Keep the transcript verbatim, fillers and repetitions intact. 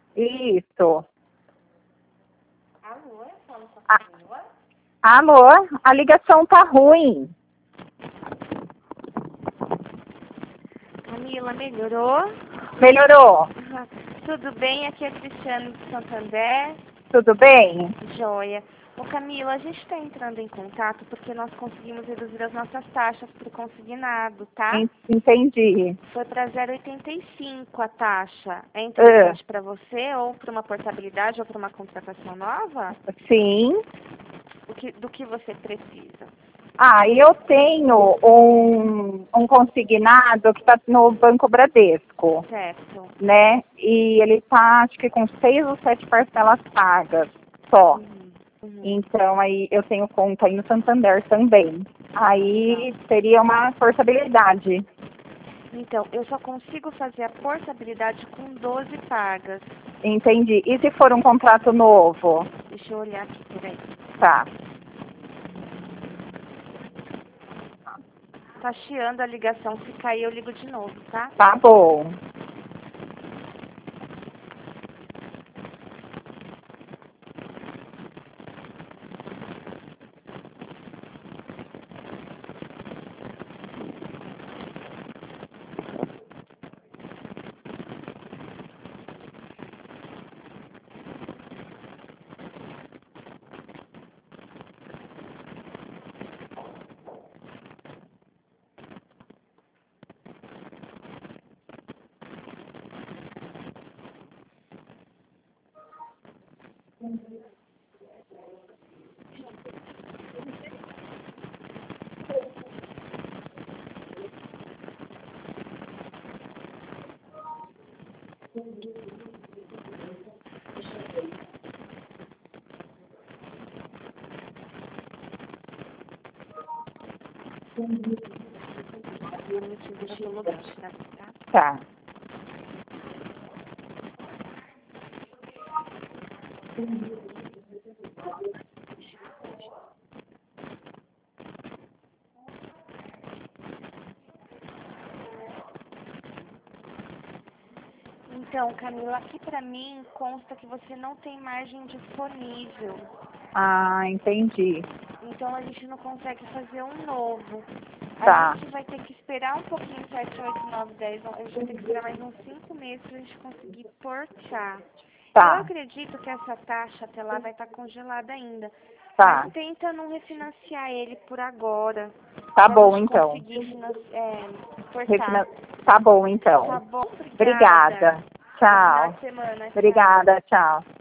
Isso. Alô, eu falo com Ah. a Camila? Alô, a ligação tá ruim. Camila, melhorou? Melhorou? Tudo bem? Aqui é a Cristiane de Santander. Tudo bem? Joia. Ô Camila, a gente está entrando em contato porque nós conseguimos reduzir as nossas taxas para o consignado, tá? En- Entendi. Foi para zero vírgula oitenta e cinco a taxa. É interessante para você ou para uma portabilidade ou para uma contratação nova? Sim. O que, do que você precisa? Ah, e eu tenho um, um consignado que está no Banco Bradesco, Certo. né? E ele está, acho que com seis ou sete parcelas pagas só. Uhum. Uhum. Então, aí eu tenho conta aí no Santander também. Aí seria uma portabilidade. Então, eu só consigo fazer a portabilidade com doze pagas. Entendi. E se for um contrato novo? Deixa eu olhar aqui, peraí. Tá. Tá chiando a ligação. Se cair, eu ligo de novo, tá? Tá bom. Um minutinho, deixa eu logar, tá? Tá. Então, Camila, aqui pra mim consta que você não tem margem disponível. Ah, entendi. Então a gente não consegue fazer um novo. A Tá. gente vai ter que esperar um pouquinho, sete, oito, nove, dez, a gente vai ter que esperar mais uns cinco meses pra gente conseguir portar. Eu Tá. acredito que essa taxa até lá vai estar congelada ainda. Tá. Mas tenta não refinanciar ele por agora. Tá Pra bom, gente então. conseguir finan- é, portar. Refina- Tá bom, então. Tá bom? Obrigada. Obrigada. Bom final Tchau. de semana. Tchau. Obrigada, tchau.